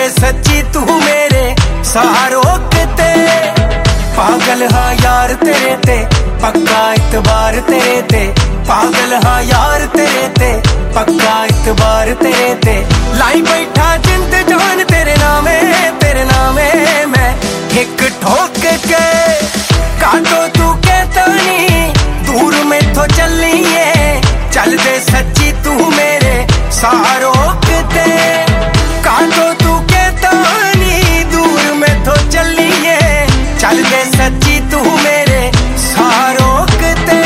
दे सच्ची तू मेरे सहारों ते। पागल हाँ यार तेरे ते पक्का इतबार तेरे ते। पागल हाँ यार तेरे ते पक्का इतबार तेरे ते। लाई बैठा जिंद जान तेरे नामे मैं एक ठोक के काटो तू कहता नहीं दूर में तो चलिए। चल दे सच्ची तू मेरे सहारों ते। काटो तू कहता नहीं दूर में तो चलिए। चल दे सच्ची तू मेरे सहारों ते।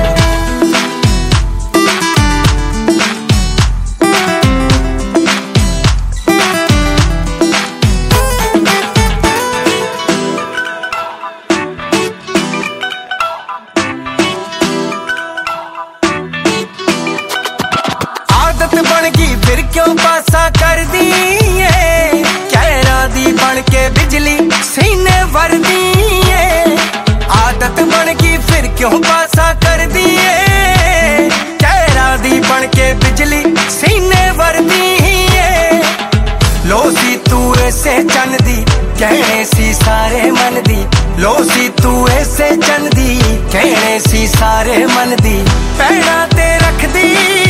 आदत बन गई फिर क्यों पासा कर दी है। कहरा दी बन के बिजली सीने भर दी है। आदत बन गई फिर क्यों पासा कर दी है। कहरा दी बन के बिजली सीने भर दी है। लो सी तू ऐसे चन दी कहने सी सारे मन दी। लो सी तू ऐसे चन दी कहने सी सारे मन दी। पैड़ा ते रख दी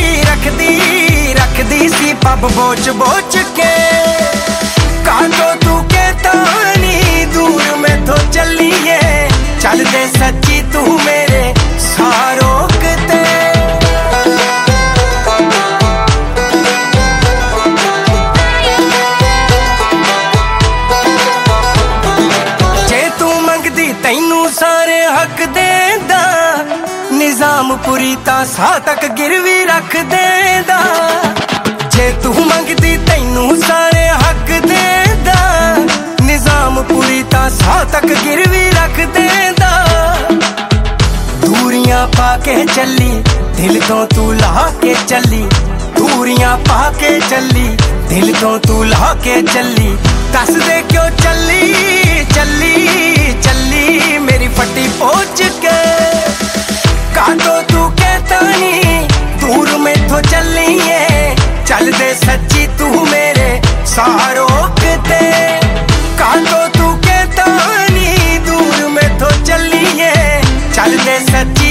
सी पब बोच बोच के। काटो तू कहता नहीं दूर में तो चलिए। चल दे सच्ची तू मेरे सहारों ते। जे तू मंगदी तैनू सारे हक देंदा। निजाम पूरी ता साह तक गिरवी रख देंदा। जे तू मंगदी तैनू सारे हक देंदा। निजाम पूरी ता साह तक गिरवी रख देंदा। दूरियां पाके चली दिल तो तू ला के चली। दूरियां पाके चली दिल तो तू ला के चली। दस दे क्यों चली मेरी फटी पहुंच के। काटो तू कहता नहीं दूर में तो चलिए। चल दे सच्ची तू मेरे सहारों ते। काटो तू कहता नहीं दूर में तो चलिए। चल दे सच्ची